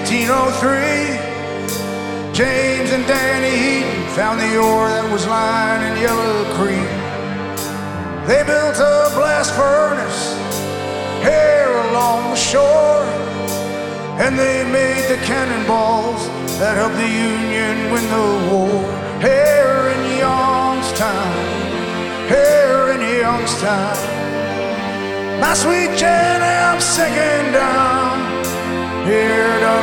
1803, James and Danny Heaton found the ore that was lying in Yellow Creek. They built a blast furnace here along the shore, and they made the cannonballs that helped the Union win the war. Here in Youngstown, here in Youngstown, my sweet Jenny, I'm sinking down here to